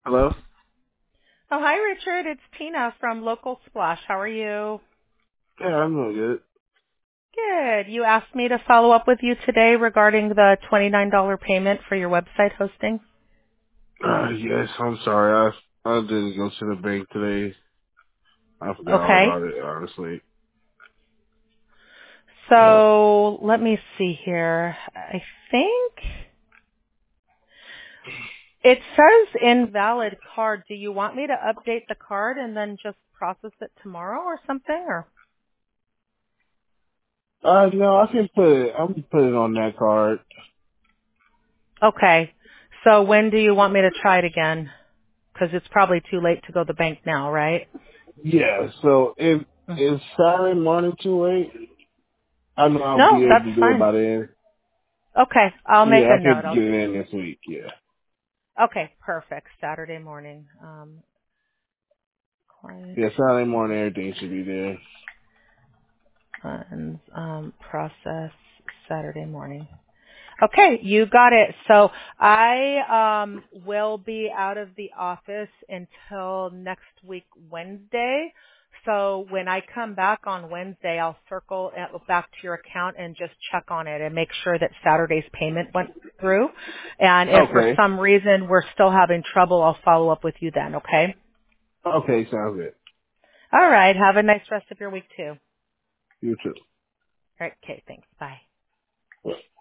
Hello? Oh, hi, Richard. It's Tina from Local Splash. How are you? Yeah, I'm doing good. Good. You asked me to follow up with you today regarding the $29 payment for your website hosting. Yes, I'm sorry. I didn't go to the bank today. I forgot all Okay. about it, honestly. Yeah. So let me see here. I think it says invalid card. Do you want me to update the card and then just process it tomorrow or something? Or No, I can put it. I'm gonna put it on that card. okay. So when do you want me to try it again? Because it's probably too late to go to the bank now, right? Yeah. So if Mm. it's Saturday morning too late, I know I'll No, be able that's to do it fine. by then. Okay, I'll make Yeah, a I note. could get it in this week. Yeah. Okay, perfect. Saturday morning. Client Yeah, Saturday morning, everything should be there. funds process Saturday morning. Okay, you got it. So I will be out of the office until next week Wednesday. So when I come back on Wednesday, I'll circle back to your account and just check on it and make sure that Saturday's payment went through. And if for Okay. some reason we're still having trouble, I'll follow up with you then, okay? Okay, sounds good. All right. Have a nice rest of your week too. You too. All right. Okay. Thanks. Bye.